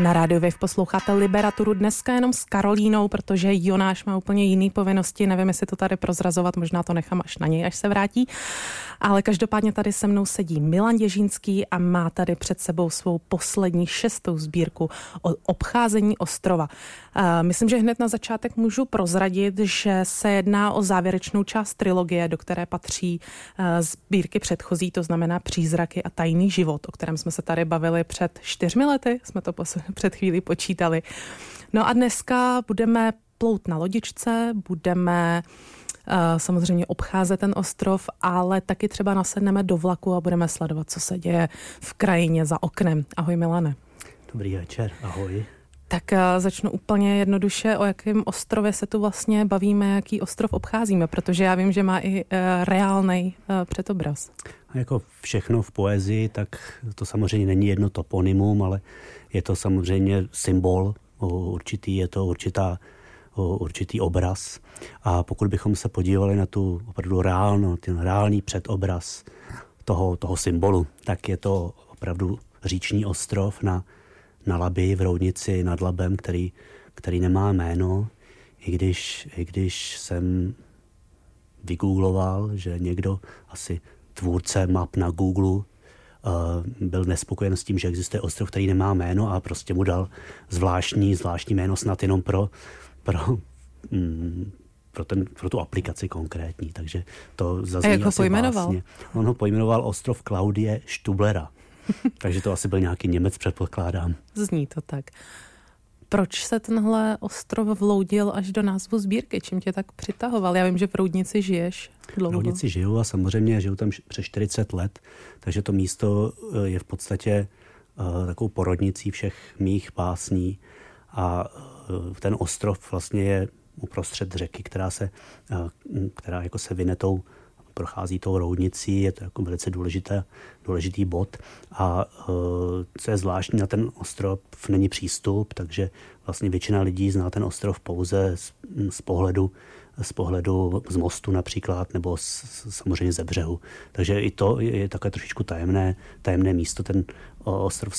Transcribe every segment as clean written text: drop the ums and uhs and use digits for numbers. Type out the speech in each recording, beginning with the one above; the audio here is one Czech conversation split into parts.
Na Rádiu Wave posloucháte Liberaturu dneska jenom s Karolínou, protože Jonáš má úplně jiný povinnosti, nevím, jestli to tady prozrazovat, možná to nechám až na něj, až se vrátí. Ale každopádně tady se mnou sedí Milan Děžínský a má tady před sebou svou poslední 6. sbírku o obcházení ostrova. Myslím, že hned na začátek můžu prozradit, že se jedná o závěrečnou část trilogie, do které patří sbírky předchozí, to znamená Přízraky a tajný život, o kterém jsme se tady bavili před 4 lety, jsme to před chvílí počítali. No a dneska budeme plout na lodičce, budeme samozřejmě obcházet ten ostrov, ale taky třeba nasedneme do vlaku a budeme sledovat, co se děje v krajině za oknem. Ahoj Milane. Dobrý večer, ahoj. Tak začnu úplně jednoduše, o jakém ostrově se tu vlastně bavíme, jaký ostrov obcházíme, protože já vím, že má i reálnej předobraz. A jako všechno v poezii, tak to samozřejmě není jedno toponymum, ale je to samozřejmě symbol určitý, je to určitý obraz. A pokud bychom se podívali na tu opravdu ten reálný předobraz toho symbolu, tak je to opravdu říční ostrov na Labi v Roudnici nad Labem, který nemá jméno, i když jsem vygoogloval, že někdo, asi tvůrce map na Google, byl nespokojen s tím, že existuje ostrov, který nemá jméno a prostě mu dal zvláštní jméno snad jenom pro tu aplikaci konkrétní. Takže to zazní jak ho asi pojmenoval? Vlastně. On ho pojmenoval ostrov Klaudie Stublera. Takže to asi byl nějaký Němec, předpokládám. Zní to tak. Proč se tenhle ostrov vloudil až do názvu sbírky? Čím tě tak přitahoval? Já vím, že v Roudnici žiješ dlouho. V Roudnici žiju a samozřejmě žiju tam přes 40 let, takže to místo je v podstatě takovou porodnicí všech mých básní a ten ostrov vlastně je uprostřed řeky, která jako se vynetou prochází tou Roudnicí, je to jako velice důležitý bod. A co je zvláštní, na ten ostrov není přístup, takže vlastně většina lidí zná ten ostrov pouze z pohledu z mostu například, nebo samozřejmě ze břehu. Takže i to je takové trošičku tajemné místo. Ten ostrov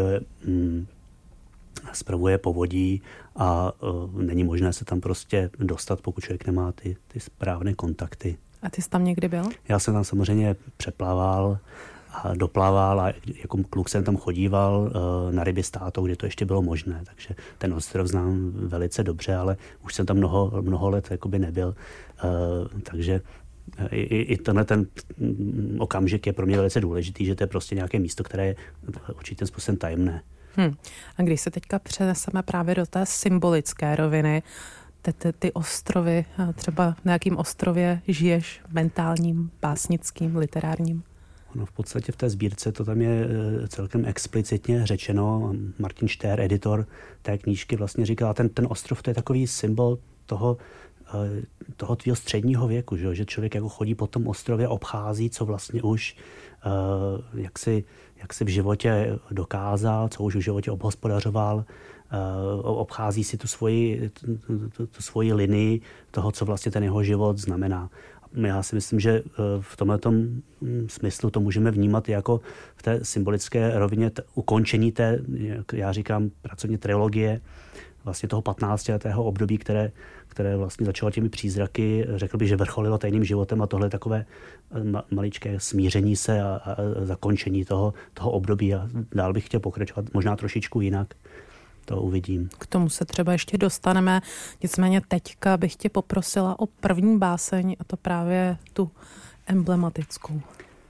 spravuje povodí a není možné se tam prostě dostat, pokud člověk nemá ty správné kontakty. A ty jsi tam někdy byl? Já jsem tam samozřejmě přeplaval a doplaval a jako kluk jsem tam chodíval na ryby s tátou, kde to ještě bylo možné. Takže ten ostrov znám velice dobře, ale už jsem tam mnoho let jakoby nebyl. Takže i tenhle ten okamžik je pro mě velice důležitý, že to je prostě nějaké místo, které je určitým způsobem tajemné. A když se teďka přeneseme právě do té symbolické roviny, ty ostrovy, třeba na jakým ostrově žiješ, mentálním, básnickým, literárním? No v podstatě v té sbírce to tam je celkem explicitně řečeno. Martin Štér, editor té knížky, vlastně říkal, ten ostrov to je takový symbol toho tvýho středního věku, že člověk jako chodí po tom ostrově, obchází, co vlastně už jak si v životě dokázal, co už v životě obhospodařoval, obchází si tu svoji linii toho, co vlastně ten jeho život znamená. Já si myslím, že v tomhletom smyslu to můžeme vnímat jako v té symbolické rovině ukončení té, já říkám pracovně trilogie, vlastně toho 15letého období, které vlastně začalo těmi přízraky, řekl bych, že vrcholilo tajným životem a tohle je takové maličké smíření se a zakončení toho období a dál bych chtěl pokračovat možná trošičku jinak. To uvidím. K tomu se třeba ještě dostaneme. Nicméně teďka bych tě poprosila o první báseň a to právě tu emblematickou.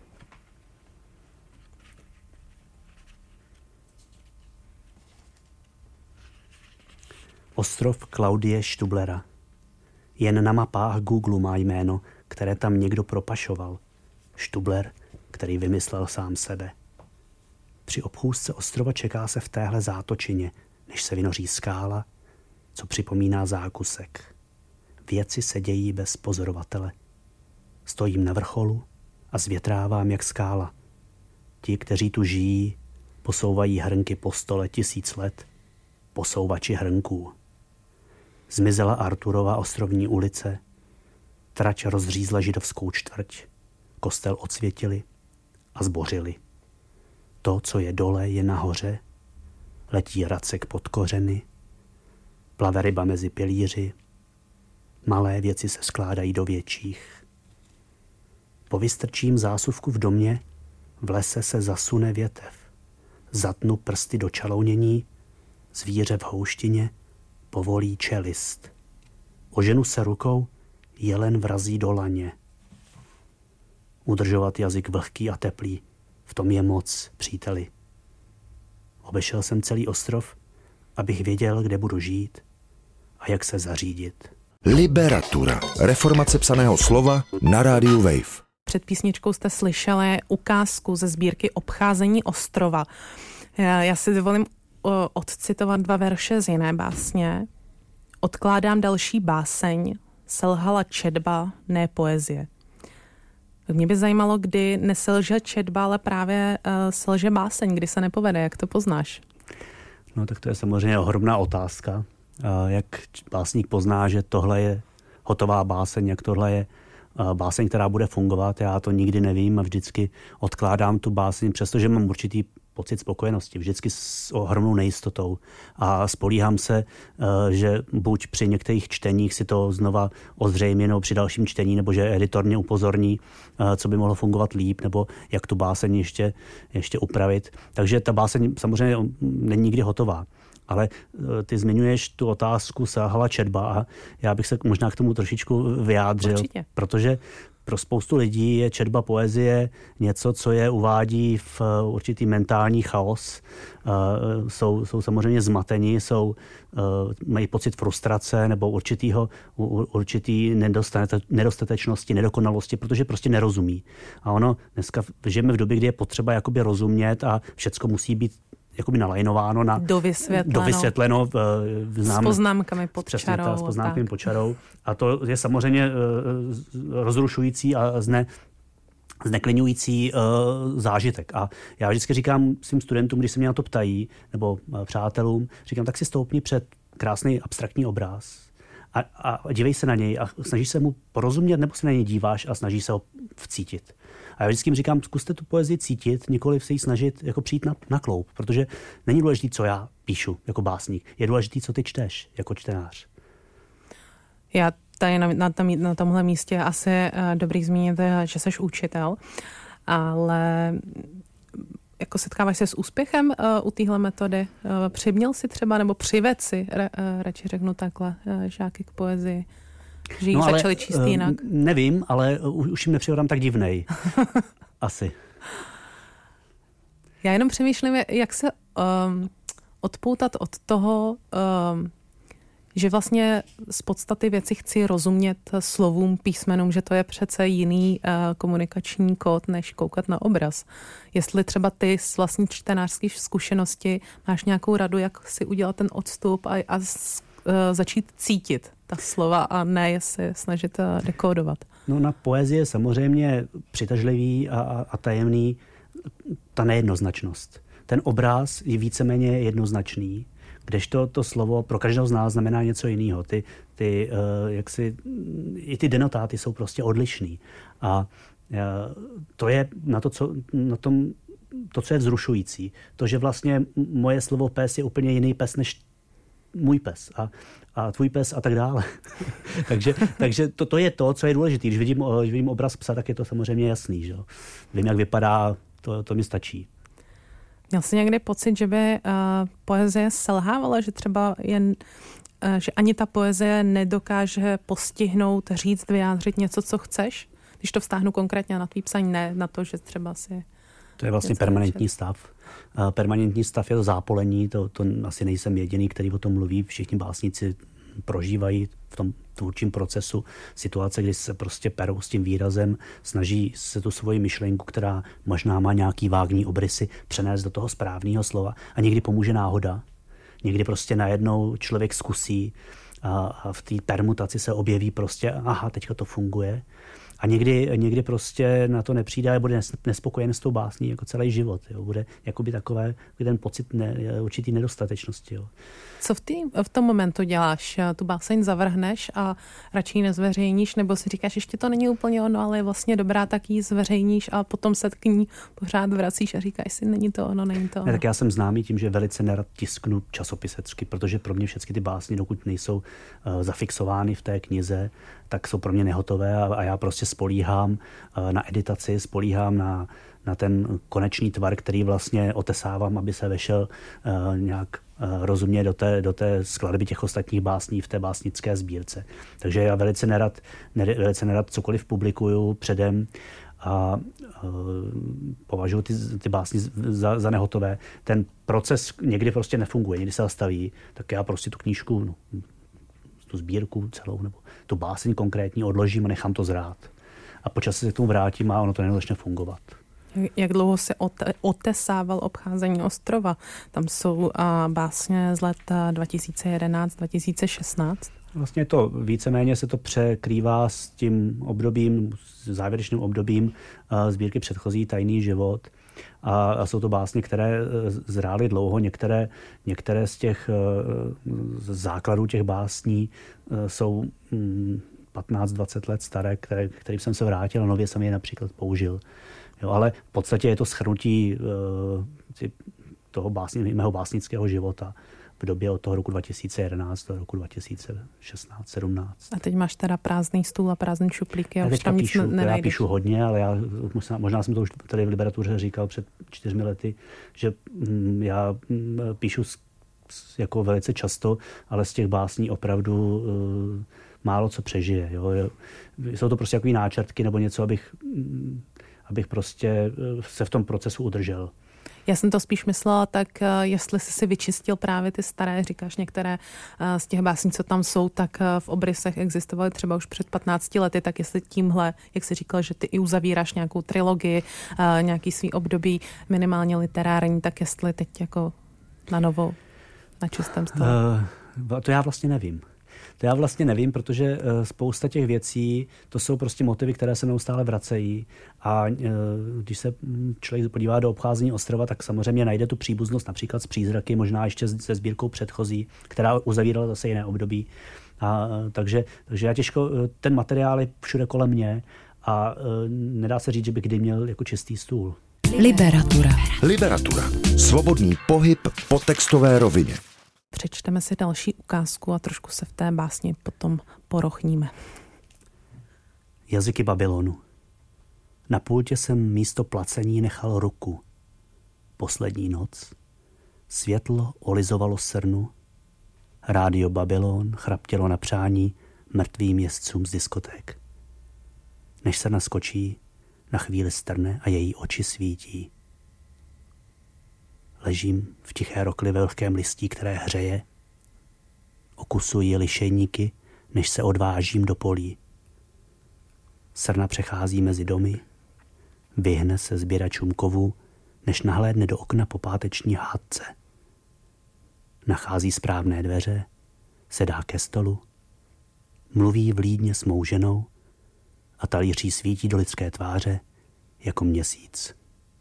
Ostrov Klaudie Stublera. Jen na mapách Google má jméno, které tam někdo propašoval. Stubler, který vymyslel sám sebe. Při obchůzce ostrova čeká se v téhle zátočině, než se vynoří skála, co připomíná zákusek. Věci se dějí bez pozorovatele. Stojím na vrcholu a zvětrávám jak skála. Ti, kteří tu žijí, posouvají hrnky po stole 1000 let. Posouvači hrnků. Zmizela Arturova ostrovní ulice, trať rozřízla židovskou čtvrť, kostel odsvětili a zbořili. To, co je dole, je nahoře letí racek pod kořeny, plave ryba mezi pilíři, malé věci se skládají do větších. Povystrčím zásuvku v domě, v lese se zasune větev. Zatnu prsty do čalounění, zvíře v houštině povolí čelist. Oženu se rukou, jelen vrazí do laně. Udržovat jazyk vlhký a teplý, v tom je moc, příteli. Obešel jsem celý ostrov, abych věděl, kde budu žít a jak se zařídit. Liberatura. Reformace psaného slova na rádiu Wave. Před písničkou jste slyšeli ukázku ze sbírky Obcházení ostrova. Já si dovolím odcitovat 2 verše z jiné básně. Odkládám další báseň, selhala četba, ne poezie. Mě by zajímalo, kdy neselže četba, ale právě selže báseň, kdy se nepovede. Jak to poznáš? No tak to je samozřejmě ohromná otázka. Jak básník pozná, že tohle je hotová báseň, jak tohle je báseň, která bude fungovat. Já to nikdy nevím a vždycky odkládám tu báseň, přestože mám určitý pocit spokojenosti, vždycky s ohromnou nejistotou. A spolíhám se, že buď při některých čteních si to znova ozřejmí, nebo při dalším čtení, nebo že editor mě upozorní, co by mohlo fungovat líp, nebo jak tu báseň ještě upravit. Takže ta báseň samozřejmě není nikdy hotová. Ale ty zmiňuješ tu otázku selhala četba a já bych se možná k tomu trošičku vyjádřil. Určitě. Protože pro spoustu lidí je četba poezie něco, co je uvádí v určitý mentální chaos. Jsou samozřejmě zmatení, mají pocit frustrace nebo určitý nedostatečnosti, nedokonalosti, protože prostě nerozumí. A ono dneska žijeme v době, kdy je potřeba jakoby rozumět a všecko musí být jakoby nalajnováno, dovysvětleno s poznámkami pod čarou. S poznámkami pod čarou. A to je samozřejmě rozrušující a zneklidňující zážitek. A já vždycky říkám svým studentům, když se mě na to ptají, nebo přátelům, říkám, tak si stoupni před krásný abstraktní obraz a dívej se na něj a snažíš se mu porozumět, nebo se na něj díváš a snažíš se ho vcítit. A já vždycky jim říkám, zkuste tu poezii cítit, nikoliv se jí snažit jako přijít na kloup, protože není důležité, co já píšu jako básník, je důležité, co ty čteš jako čtenář. Já tady na tomhle místě asi dobrý zmínit, že jsi učitel, ale jako setkáváš se s úspěchem u téhle metody? Přiměl si třeba, nebo přived si, radši řeknu takhle, žáky k poezii? Že jich začali číst jinak? Nevím, ale už jim nepřipadám tak divnej. Asi. Já jenom přemýšlím, jak se odpoutat od toho, že vlastně z podstaty věci chci rozumět slovům, písmenům, že to je přece jiný komunikační kód, než koukat na obraz. Jestli třeba ty z vlastní čtenářské zkušenosti máš nějakou radu, jak si udělat ten odstup a začít cítit ta slova a ne je se snažit dekódovat. No na poezii je samozřejmě přitažlivý a tajemný ta nejednoznačnost. Ten obraz je víceméně jednoznačný, kdežto to slovo pro každého z nás znamená něco jiného. I ty denotáty jsou prostě odlišný. A to je to, co je vzrušující. To, že vlastně moje slovo pes je úplně jiný pes než můj pes a tvůj pes a tak dále. takže to je to, co je důležité. Když vidím obraz psa, tak je to samozřejmě jasný. Že? Vím, jak vypadá, to mi stačí. Měl jsi někdy pocit, že by poezie selhávala, že třeba že ani ta poezie nedokáže postihnout, říct, vyjádřit něco, co chceš? Když to vztáhnu konkrétně na tvý psaní, ne na to, že třeba si... To je vlastně permanentní stav. Permanentní stav je to zápolení, to asi nejsem jediný, který o tom mluví. Všichni básníci prožívají v tom tvůrčím procesu situace, kdy se prostě perou s tím výrazem, snaží se tu svoji myšlenku, která možná má nějaký vágní obrysy, přenést do toho správného slova a někdy pomůže náhoda. Někdy prostě najednou člověk zkusí a v té permutaci se objeví prostě, aha, teďka to funguje. A někdy prostě na to nepřijde, ale bude nespokojen s tou básní jako celý život. Jo. Bude jakoby takový ten pocit určitý nedostatečnosti. Jo. Co v tom momentu děláš? Tu báseň zavrhneš a radši ji nezveřejníš, nebo si říkáš, ještě to není úplně ono, ale je vlastně dobrá, tak ji zveřejníš a potom se k ní pořád vracíš a říkáš si, není to ono. Ne, tak já jsem známý tím, že velice nerad tisknu časopisecky, protože pro mě všechny ty básně, dokud nejsou zafixovány v té knize, tak jsou pro mě nehotové a já prostě spolíhám na editaci, spolíhám na ten konečný tvar, který vlastně otesávám, aby se vešel nějak rozumně do té skladby těch ostatních básní v té básnické sbírce. Takže já velice nerad cokoliv publikuju předem a považuji ty básně za nehotové. Ten proces někdy prostě nefunguje, někdy se zastaví, tak já prostě tu knížku, tu sbírku celou nebo tu báseň konkrétní odložím a nechám to zrát. A po čase se k tomu vrátím a ono to nezačne fungovat. Jak dlouho se otesával Obcházení ostrova? Tam jsou básně z let 2011-2016. Vlastně to víceméně se to překrývá s tím obdobím, s závěrečným obdobím sbírky Předchozí tajný život. A jsou to básně, které zrály dlouho. Některé z těch základů těch básní jsou 15-20 let staré, kterým jsem se vrátil a nově jsem je například použil. Jo, ale v podstatě je to shrnutí toho mého básnického života v době od toho roku 2011 do roku 2016-17. A teď máš teda prázdný stůl a prázdný šuplíky a už tam nic nenajdeš. Já píšu hodně, ale možná jsem to už tady v Literatuře říkal před 4 lety, že já píšu jako velice často, ale z těch básní opravdu málo co přežije. Jo. Jsou to prostě takový náčrtky nebo něco, abych prostě se v tom procesu udržel. Já jsem to spíš myslela, tak jestli jsi si vyčistil právě ty staré, říkáš některé z těch básní, co tam jsou, tak v obrysech existovaly třeba už před 15 lety, tak jestli tímhle, jak jsi říkal, že ty i uzavíráš nějakou trilogii, nějaký svý období minimálně literární, tak jestli teď jako na novo, na čistém stole. To já vlastně nevím. Protože spousta těch věcí, to jsou prostě motivy, které se neustále vracejí. A když se člověk podívá do Obcházení ostrova, tak samozřejmě najde tu příbuznost například s Přízraky, možná ještě se sbírkou Předchozí, která uzavírala zase jiné období. Takže já těžko, ten materiál je všude kolem mě a nedá se říct, že by kdy měl jako čistý stůl. Liberatura. Svobodný pohyb po textové rovině. Přečteme si další ukázku a trošku se v té básni potom porochníme. Jazyky Babylonu. Na pultě jsem místo placení nechal ruku. Poslední noc. Světlo olizovalo srnu. Rádio Babylon chraptělo na přání mrtvým jezdcům z diskoték. Než se naskočí, na chvíli strne a její oči svítí. Ležím v tiché rokli ve vlhkém listí, které hřeje. Okusuji lišejníky, než se odvážím do polí. Srna přechází mezi domy, vyhne se sběračům kovů, než nahlédne do okna po páteční hádce. Nachází správné dveře, sedá ke stolu, mluví vlídně s mou ženou a talíří svítí do lidské tváře jako měsíc.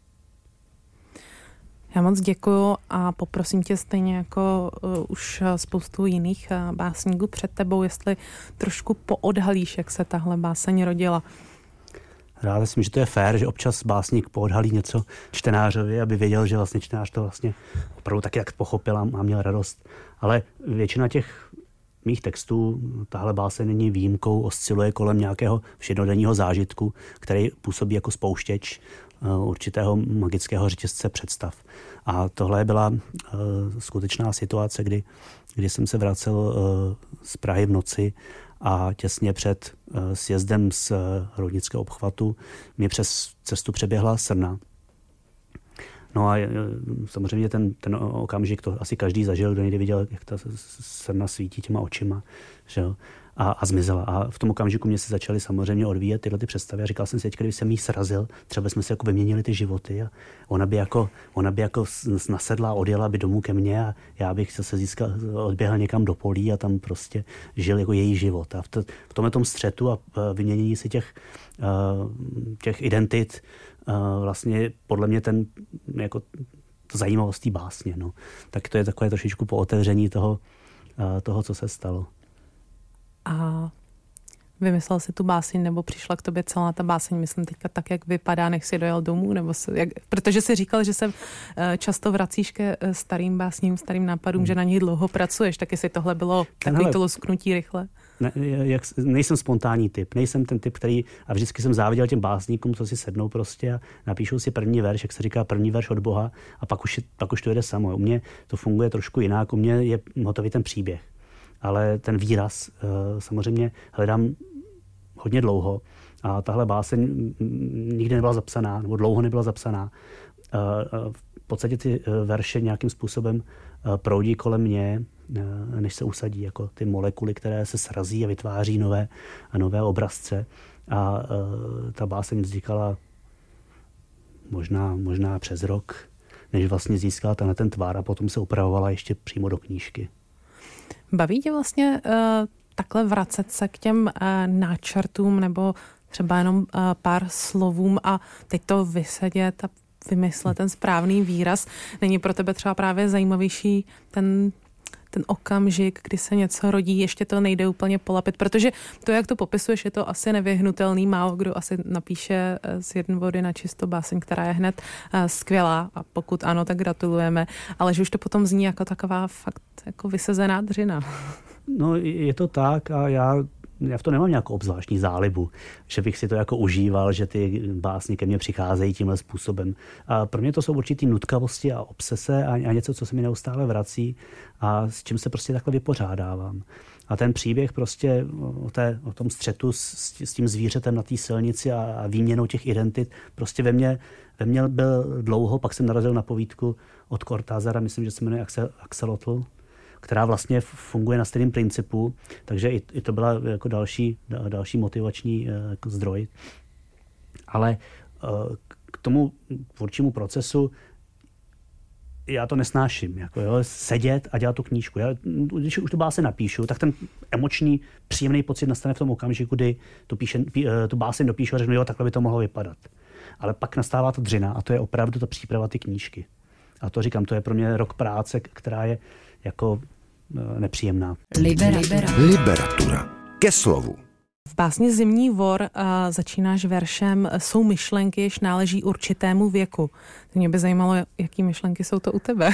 Já moc děkuju a poprosím tě stejně jako už spoustu jiných básníků před tebou, jestli trošku poodhalíš, jak se tahle báseň rodila. Rád myslím, že to je fér, že občas básník poodhalí něco čtenářovi, aby věděl, že vlastně čtenář to vlastně opravdu taky jak pochopil a měl radost. Ale většina těch mých textů, tahle báseň není výjimkou, osciluje kolem nějakého všednodenního zážitku, který působí jako spouštěč určitého magického řetězce představ. A tohle byla skutečná situace, kdy jsem se vracel z Prahy v noci a těsně před sjezdem z Roudnického obchvatu mě přes cestu přeběhla srna. No a samozřejmě ten okamžik, to asi každý zažil, kdo někdy viděl, jak ta srna svítí těma očima. Že jo? a zmizela. A v tom okamžiku mě se začaly samozřejmě odvíjet tyhle ty představy a říkal jsem si teď, kdyby jsem jí srazil, třeba jsme si jako vyměnili ty životy a ona by jako nasedla a odjela by domů ke mně a já bych se odběhl někam do polí a tam prostě žil jako její život. A v tomhletom střetu a vyměnění si těch identit vlastně podle mě jako zajímavost té básně. No. Tak to je takové trošičku po otevření toho, co se stalo. A vymyslel si tu báseň, nebo přišla k tobě celá ta báseň, myslím teďka tak, jak vypadá, nech si dojel domů, nebo protože jsi říkal, že se často vracíš ke starým básním, starým nápadům, že na nich dlouho pracuješ, tak jestli tohle bylo takový to lusknutí rychle? Nejsem spontánní typ, nejsem ten typ, který, a vždycky jsem záviděl těm básníkům, co si sednou prostě a napíšou si první verš, jak se říká, první verš od Boha a pak už to jede samo. U mě to funguje trošku jinak, u mě je hotový ten příběh. Ale ten výraz samozřejmě hledám hodně dlouho a tahle báseň nikdy nebyla zapsaná, nebo dlouho nebyla zapsaná. V podstatě ty verše nějakým způsobem proudí kolem mě, než se usadí, jako ty molekuly, které se srazí a vytváří nové obrazce. A ta báseň vznikala možná přes rok, než vlastně získala ten tvar a potom se upravovala ještě přímo do knížky. Baví tě vlastně takhle vracet se k těm náčrtům nebo třeba jenom pár slovům a teď to vysedět a vymyslet ten správný výraz? Není pro tebe třeba právě zajímavější ten okamžik, kdy se něco rodí, ještě to nejde úplně polapit, protože to, jak to popisuješ, je to asi nevyhnutelný, málo kdo asi napíše z jedné vody na čisto báseň, která je hned skvělá a pokud ano, tak gratulujeme, ale že už to potom zní jako taková fakt jako vysezená dřina. No je to tak a já v to nemám nějakou obzvláštní zálibu, že bych si to jako užíval, že ty básně ke mně přicházejí tímhle způsobem. A pro mě to jsou určitý nutkavosti a obsese a něco, co se mi neustále vrací a s čím se prostě takhle vypořádávám. A ten příběh prostě o tom střetu s tím zvířetem na té silnici a výměnou těch identit prostě ve mně byl dlouho, pak jsem narazil na povídku od Cortázara, myslím, že se jmenuje Axolotl, která vlastně funguje na stejném principu, takže i to byla jako další motivační zdroj. Ale k tomu tvůrčímu procesu já to nesnáším. Jako, sedět a dělat tu knížku. Když už tu báseň napíšu, tak ten emoční, příjemný pocit nastane v tom okamžiku, kdy tu báseň dopíšu a řeknu, jo, takhle by to mohlo vypadat. Ale pak nastává ta dřina a to je opravdu ta příprava ty knížky. A to říkám, to je pro mě rok práce, která je jako nepříjemná. Liberatura. Ke slovu. V básni Zimní vor začínáš veršem jsou myšlenky, jež náleží určitému věku. Mě by zajímalo, jaký myšlenky jsou to u tebe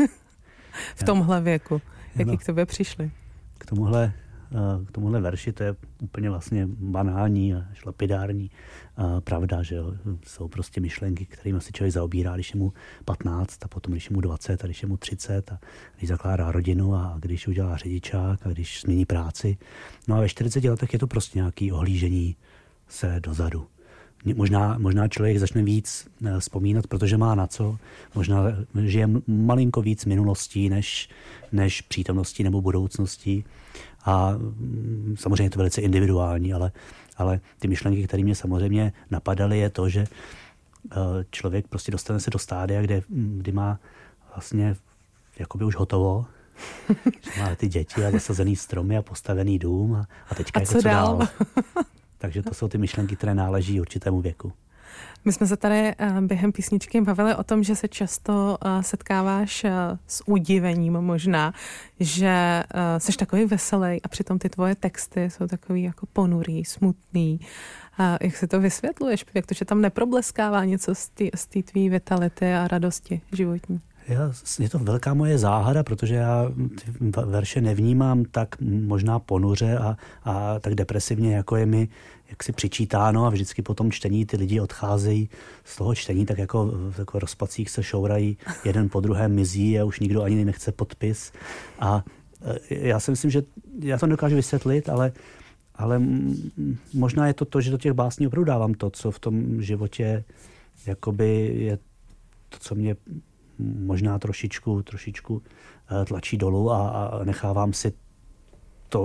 v tomhle věku. Jaký k tobě přišly? K tomuhle verši to je úplně vlastně banální a lapidární pravda, že jo. Jsou prostě myšlenky, kterými se člověk zaobírá, když je mu 15 a potom když je mu 20 a když je mu 30 a když zakládá rodinu a když udělá řidičák a když změní práci. No a ve 40 letech je to prostě nějaké ohlížení se dozadu. Možná člověk začne víc vzpomínat, protože má na co. Možná žije malinko víc minulostí než přítomností nebo budoucností. A samozřejmě je to velice individuální, ale ty myšlenky, které mě samozřejmě napadaly, je to, že člověk prostě dostane se do stádia, kdy má vlastně jakoby už hotovo, že má ty děti a zasazený stromy a postavený dům a teďka jako co dál. Takže to jsou ty myšlenky, které náleží určitému věku. My jsme se tady během písničky bavili o tom, že se často setkáváš s udivením možná, že seš takový veselý a přitom ty tvoje texty jsou takový jako ponurý, smutný. Jak si to vysvětluješ? Jak to, že tam neprobleskává něco z té tvý vitality a radosti životní? Je to velká moje záhada, protože já ty verše nevnímám tak možná ponuře a tak depresivně, jako je mi jaksi přičítáno a vždycky po tom čtení ty lidi odcházejí z toho čtení, tak jako v rozpacích se šourají, jeden po druhém mizí a už nikdo ani nechce podpis. A já si myslím, že já to nedokážu vysvětlit, ale možná je to, že do těch básní opravdu dávám to, co v tom životě jakoby je to, co mě možná trošičku tlačí dolů a nechávám si to,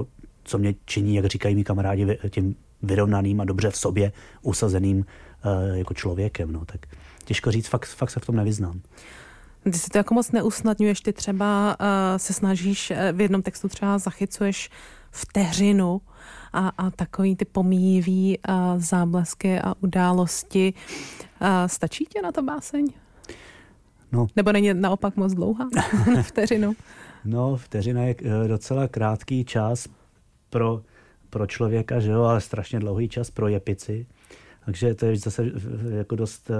co mě činí, jak říkají mý kamarádi, tím vyrovnaným a dobře v sobě usazeným jako člověkem. No. Tak těžko říct, fakt se v tom nevyznám. Ty si to jako moc neusnadňuješ, ty třeba se snažíš, v jednom textu třeba zachycuješ vteřinu a takový ty pomíjivý záblesky a události. Stačí tě na to báseň? No. Nebo není naopak moc dlouhá na vteřinu? No, vteřina je docela krátký čas pro člověka, že jo, ale strašně dlouhý čas pro jepici. Takže to je zase jako dost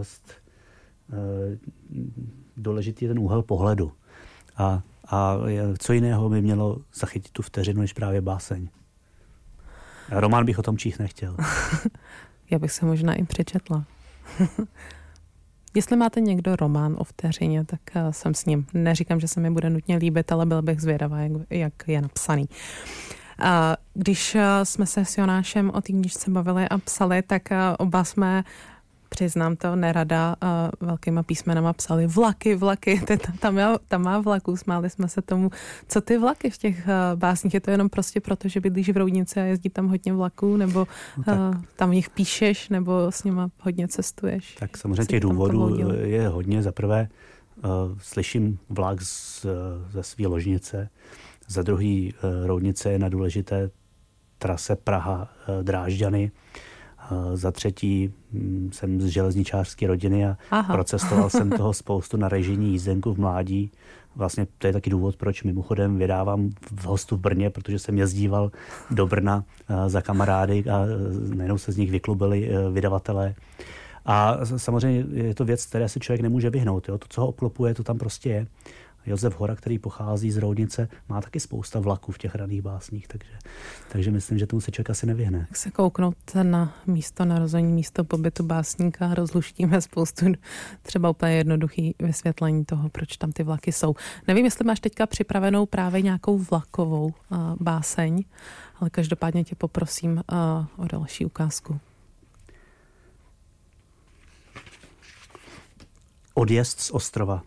důležitý ten úhel pohledu. A co jiného by mělo zachytit tu vteřinu, než právě báseň. Román bych o tom číst nechtěl. Já bych se možná i přečetla. Jestli máte někdo román o vteřině, tak jsem s ním. Neříkám, že se mi bude nutně líbit, ale byl bych zvědavá, jak je napsaný. Když jsme se s Jonášem o té knížce bavili a psali, tak oba jsme, přiznám to, nerada velkýma písmenama psali vlaky, tam má vlaků, smáli jsme se tomu. Co ty vlaky v těch básních? Je to jenom prostě proto, že bydlíš v Roudnici a jezdí tam hodně vlaků, nebo tam v nich píšeš, nebo s nima hodně cestuješ? Tak samozřejmě těch důvodů je hodně. Za prvé slyším vlak ze své ložnice, za druhý Roudnice je na důležité trase Praha-Drážďany, za třetí jsem z železničářské rodiny a procestoval jsem toho spoustu na režijní jízdenku v mládí. Vlastně to je taky důvod, proč mimochodem vydávám v Hostu v Brně, protože jsem jezdíval do Brna za kamarády a najednou se z nich vyklubili vydavatelé. A samozřejmě je to věc, které se člověk nemůže vyhnout. Jo? To, co ho obklopuje, to tam prostě je. Josef Hora, který pochází z Roudnice, má taky spousta vlaků v těch raných básních, takže myslím, že tomu se člověk asi nevyhne. Tak se kouknout na místo narození, místo pobytu básníka, rozluštíme spoustu třeba úplně jednoduchý vysvětlení toho, proč tam ty vlaky jsou. Nevím, jestli máš teďka připravenou právě nějakou vlakovou báseň, ale každopádně tě poprosím o další ukázku. Odjezd z ostrova.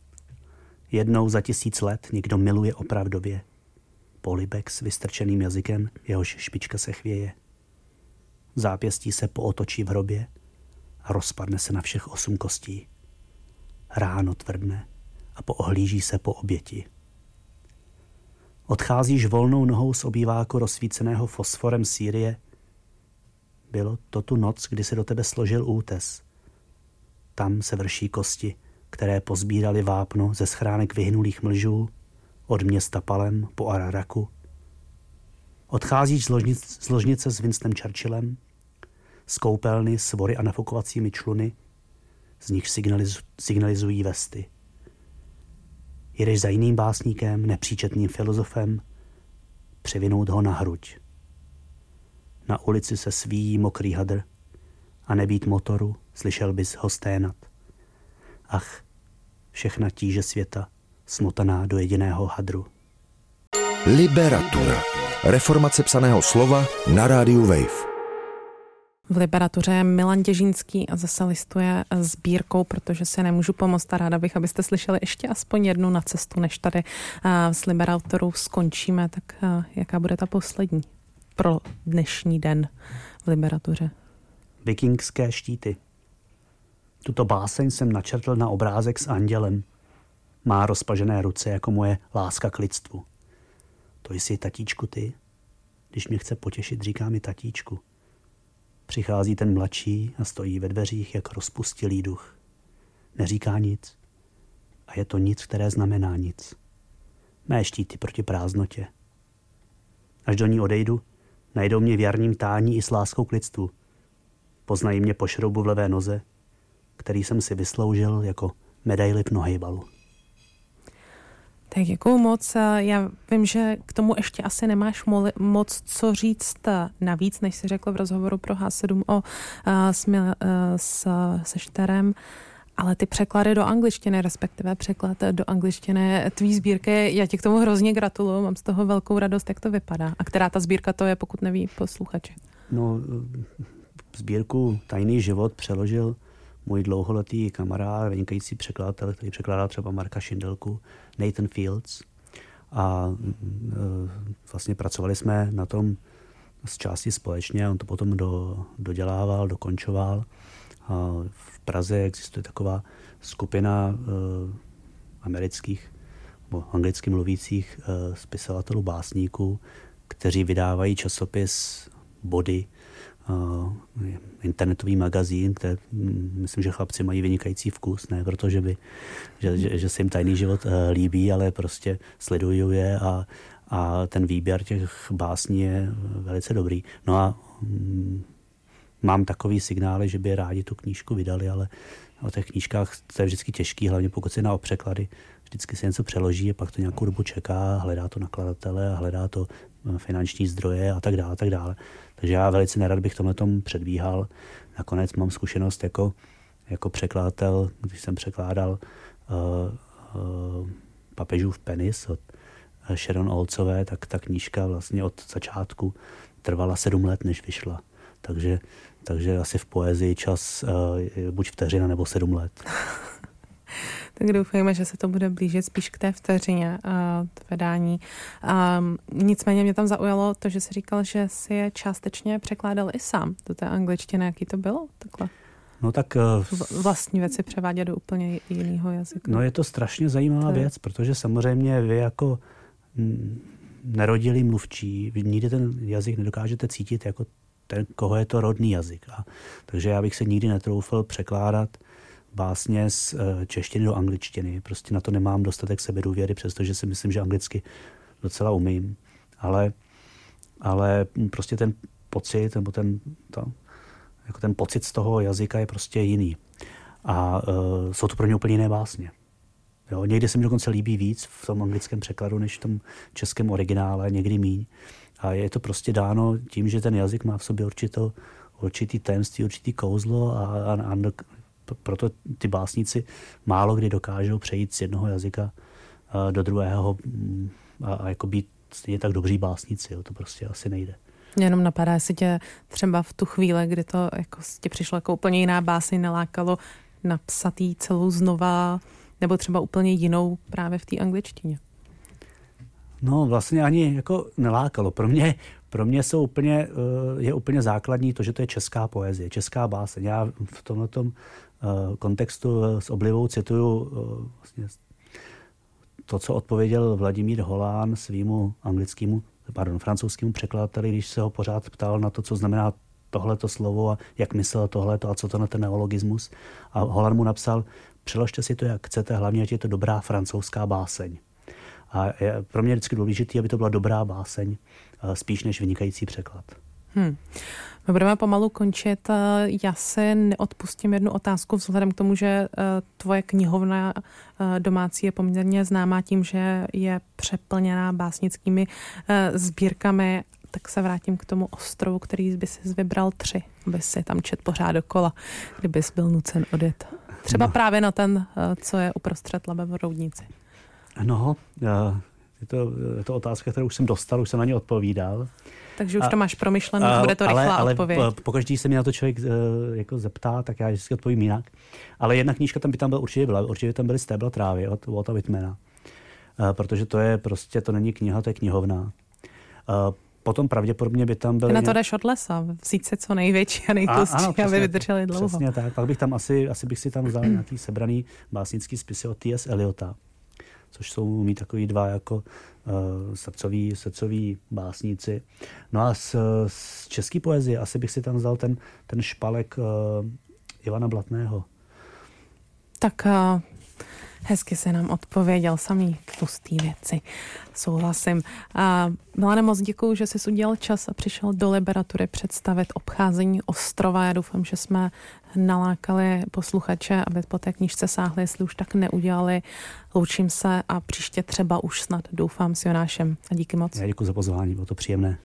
Jednou za 1000 let někdo miluje opravdově. Polibek s vystrčeným jazykem, jehož špička se chvěje. Zápěstí se pootočí v hrobě a rozpadne se na všech 8 kostí. Ráno tvrdne a poohlíží se po oběti. Odcházíš volnou nohou z obýváku rozsvíceného fosforem Sýrie. Bylo to tu noc, kdy se do tebe složil útes. Tam se vrší kosti, které pozbírali vápno ze schránek vyhnulých mlžů, od města Palem po Araraku. Odcházíš z ložnice s Winstonem Churchillem, z koupelny s vory a nafukovacími čluny, z nich signalizují vesty. Jedeš za jiným básníkem, nepříčetným filozofem, přivinout ho na hruď. Na ulici se svíjí mokrý hadr a nebýt motoru, slyšel bys ho sténat. Ach, všechna tíže světa, smotaná do jediného hadru. Liberatura. Reformace psaného slova na rádiu Wave. V Liberatuře je Milan Děžínský a zase listuje sbírkou, protože si nemůžu pomoct a ráda bych, abyste slyšeli ještě aspoň jednu na cestu, než tady s Liberaturou skončíme. Tak jaká bude ta poslední pro dnešní den v Liberatuře? Vikingské štíty. Tuto báseň jsem načrtl na obrázek s andělem. Má rozpažené ruce jako moje láska k lidstvu. To jsi tatíčku ty? Když mě chce potěšit, říká mi tatíčku. Přichází ten mladší a stojí ve dveřích jak rozpustilý duch. Neříká nic. A je to nic, které znamená nic. Mé štíty proti prázdnotě. Až do ní odejdu, najdou mě v jarním tání i s láskou k lidstvu. Poznají mě po šroubu v levé noze, který jsem si vysloužil jako medaili v nohejbalu. Tak děkuju moc. Já vím, že k tomu ještě asi nemáš moc co říct navíc, než jsi řekl v rozhovoru pro H7 se Šterem, ale ty překlady do angličtiny, respektive překlad do angličtiny tvý sbírky, já ti k tomu hrozně gratuluju, mám z toho velkou radost, jak to vypadá. A která ta sbírka to je, pokud neví posluchači? No, sbírku Tajný život přeložil můj dlouholetý kamarád, vynikající překladatel, který překládá třeba Marka Šindelku, Nathan Fields. a vlastně pracovali jsme na tom z části společně, on to potom dodělával, dokončoval. V Praze existuje taková skupina amerických nebo anglicky mluvících spisovatelů, básníků, kteří vydávají časopis Body, internetový magazín, kde myslím, že chlapci mají vynikající vkus, ne protože že se jim tajný život líbí, ale prostě sledují je a ten výběr těch básní je velice dobrý. No a mám takový signály, že by rádi tu knížku vydali, ale o těch knížkách to je vždycky těžký, hlavně pokud se jedná o překlady. Vždycky se něco přeloží a pak to nějakou dobu čeká, hledá to nakladatele a hledá to finanční zdroje a tak dále, tak dále. Takže já velice nerad bych tomhletom předbíhal. Nakonec mám zkušenost jako překladatel, když jsem překládal Papežův penis od Sharon Oldsové, tak ta knížka vlastně od začátku trvala 7 let, než vyšla. Takže asi v poezii čas buď vteřina nebo 7 let. Tak doufejme, že se to bude blížit spíš k té vteřině vydání. Nicméně mě tam zaujalo to, že jsi říkal, že si je částečně překládal i sám do té angličtiny. Jaký to bylo takhle? No tak vlastní věci převádět do úplně jiného jazyka. No je to strašně zajímavá věc, protože samozřejmě vy jako nerodilí mluvčí, vy nikdy ten jazyk nedokážete cítit jako ten, koho je to rodný jazyk. Takže já bych se nikdy netroufl překládat básně z češtiny do angličtiny. Prostě na to nemám dostatek sebedůvěry, přestože si myslím, že anglicky docela umím. Ale prostě ten pocit, nebo ten pocit z toho jazyka je prostě jiný. A jsou to pro mě úplně jiné básně. Jo, někdy se mi dokonce líbí víc v tom anglickém překladu, než v tom českém originále, někdy míň. A je to prostě dáno tím, že ten jazyk má v sobě určitý tajemství, určitý kouzlo a proto ty básníci málo kdy dokážou přejít z jednoho jazyka do druhého a jako být stejně tak dobří básníci. Jo, to prostě asi nejde. Mě jenom napadá, jestli tě třeba v tu chvíli, kdy to jako ti přišlo jako úplně jiná báseň, nelákalo napsat jí celou znova, nebo třeba úplně jinou právě v té angličtině. No vlastně ani jako nelákalo. Pro mě je úplně základní to, že to je česká poezie, česká báseň. Já v tomhletom kontextu s oblibou cituju vlastně to, co odpověděl Vladimír Holán svýmu francouzskému překladateli, když se ho pořád ptal na to, co znamená tohleto slovo a jak myslel tohleto a co to na ten neologismus. A Holán mu napsal, přeložte si to, jak chcete, hlavně, ať je to dobrá francouzská báseň. A pro mě je vždycky důležité, aby to byla dobrá báseň, spíš než vynikající překlad. My budeme pomalu končit. Já si neodpustím jednu otázku vzhledem k tomu, že tvoje knihovna domácí je poměrně známá tím, že je přeplněná básnickými sbírkami. Tak se vrátím k tomu ostrovu, který by si vybral 3, aby si tam čet pořád dokola, kdybys byl nucen odjet. Třeba právě na ten, co je uprostřed Labe v Roudnici. No, je to otázka, kterou už jsem dostal, už jsem na ně odpovídal. Takže už to máš promyšlené, bude to rychlá odpověď. Ale pokaždý se mi na to člověk jako zeptá, tak já vždycky odpovím jinak. Ale jedna knížka by tam určitě byla. Určitě tam byly Stébla trávy od Walta Whitmana. Protože to je prostě, to není kniha, to je knihovna. Potom pravděpodobně by tam byly... Ty na to jdeš od lesa, vzít se co největší a nejtlustší, aby vydrželi dlouho. Přesně tak. Pak bych tam asi bych si tam vzal nějaký sebraný básnický spisy od T.S. Eliota, což jsou mít takový 2 jako srdcoví básníci. No a z české poezie asi bych si tam vzal ten špalek Ivana Blatného. Tak hezky se nám odpověděl, samý tlustý věci. Souhlasím. Milane, moc děkuju, že jsi udělal čas a přišel do Liberatury představit obcházení ostrova. Já doufám, že jsme nalákali posluchače, aby po té knížce sáhli, jestli už tak neudělali. Loučím se a příště třeba už snad doufám s Jonášem. A díky moc. Já děkuji za pozvání, bylo to příjemné.